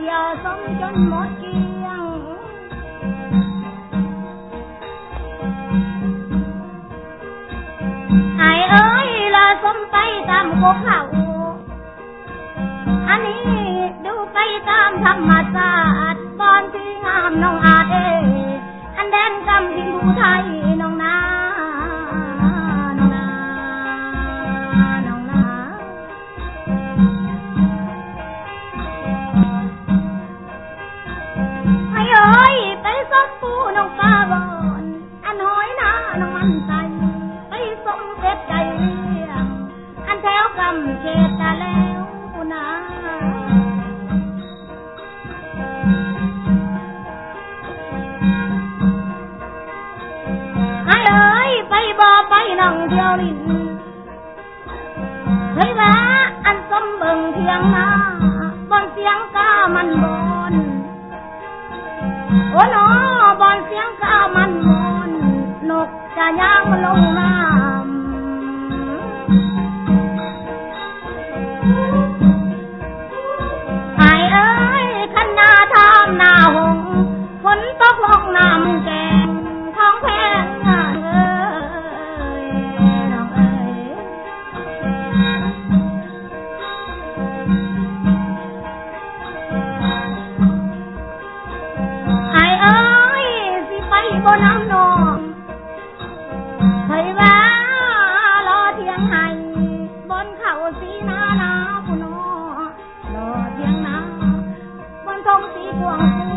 ยอสมจนหมดเกลี้ยงไอ้เอ้ยละสมไปตามพวกเขาอันนี้ดูไปตามธรรมชาติบอนที่งามน้องอาเออันแดนกำพิงผู้ไทยน้องนาเอ้ยไปสมปูน้องปลาบอนอันหอยนาน้องมันใจไปสมเป็ดใจเลี้ยงอันแถวกำเขตตะแล้วนะเอ้ยไปบ่อไปน้องเดียวลิ้นเฮ้ยว่าอันสมเบิ่งเทียงนาบนเสียงกามันบนโอ้หนอบอลเสียงก้าวมันมนนกจะย่างลงน้ำไอ้เอ้ยขันนาทำหน้าหงฝนตกลงน้ำแกงท้องแพงเอ้ยน้องเอ้ยบนน้ำนองเคยว่ารอเทียงไห้บนเขาสีนานาผู้น้อรอเทียงนาบนทงสีพวง